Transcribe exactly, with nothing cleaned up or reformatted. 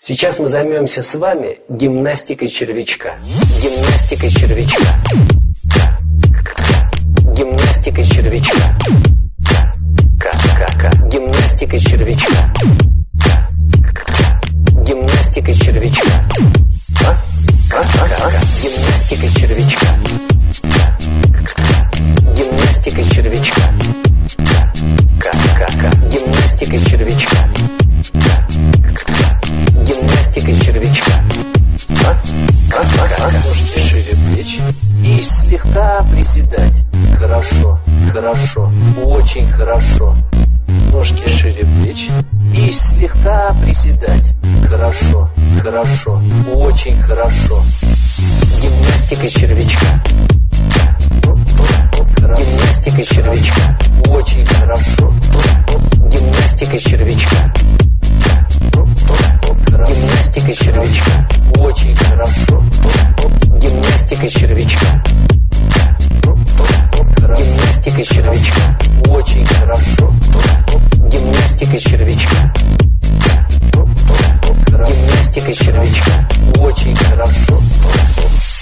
Сейчас мы займемся с вами гимнастикой червячка. Гимнастикой червячка. Гимнастикой червячка. К-к-к. Гимнастикой червячка. Гимнастикой червячка. Гимнастикой червячка. Гимнастикой червячка. К-к-к. Гимнастикой червячка. Гимнастикой червячка. Ножки шире плеч и слегка приседать. Хорошо, хорошо, очень хорошо. Ножки шире плеч и слегка приседать. Хорошо, хорошо, очень хорошо. Гимнастикой червячка. Гимнастикой червячка. Очень хорошо. Гимнастикой червячка. Гимнастикой червячка. Очень хорошо. Гимнастикой червячка. Гимнастикой червячка. Очень хорошо. Гимнастикой червячка. Гимнастикой червячка. Очень хорошо.